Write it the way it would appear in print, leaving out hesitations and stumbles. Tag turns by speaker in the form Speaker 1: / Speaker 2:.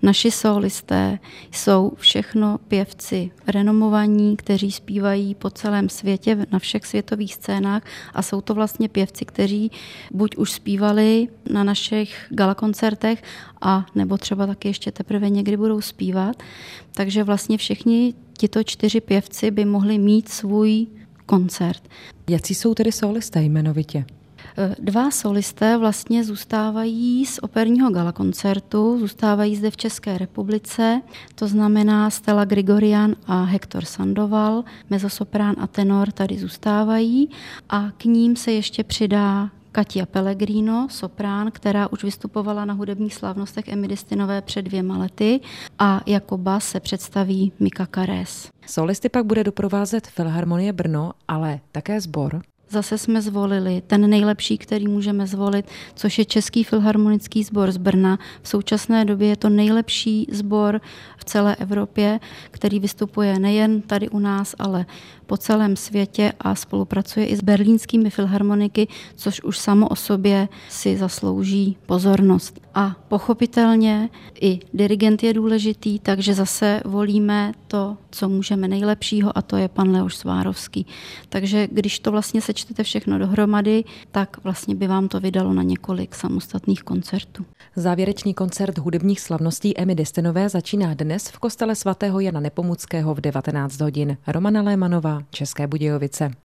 Speaker 1: Naši sólisté jsou všechno pěvci renomovaní, kteří zpívají po celém světě na všech světových scénách a jsou to vlastně pěvci, kteří buď už zpívali na našich galakoncertech a nebo třeba taky ještě teprve někdy budou zpívat. Takže vlastně všichni tito 4 pěvci by mohli mít svůj koncert.
Speaker 2: Jací jsou tedy sólisté jmenovitě?
Speaker 1: 2 solisté vlastně zůstávají z operního galakoncertu, zůstávají zde v České republice, to znamená Stella Grigorian a Hector Sandoval, mezzosoprán a tenor tady zůstávají a k ním se ještě přidá Katia Pellegrino, soprán, která už vystupovala na hudebních slavnostech Emmy Dystinové před 2 lety a jako bas se představí Mika Karés.
Speaker 2: Solisty pak bude doprovázet Filharmonie Brno, ale také sbor.
Speaker 1: Zase jsme zvolili ten nejlepší, který můžeme zvolit, což je Český filharmonický sbor z Brna. V současné době je to nejlepší sbor v celé Evropě, který vystupuje nejen tady u nás, ale po celém světě a spolupracuje i s berlínskými filharmoniky, což už samo o sobě si zaslouží pozornost. A pochopitelně i dirigent je důležitý, takže zase volíme to, co můžeme nejlepšího, a to je pan Leoš Svárovský. Takže když to vlastně sečtete všechno dohromady, tak vlastně by vám to vydalo na několik samostatných koncertů.
Speaker 2: Závěrečný koncert hudebních slavností Emmy Dystinové začíná dnes v kostele svatého Jana Nepomuckého v 19 hodin. Romana Lémanová, České Budějovice.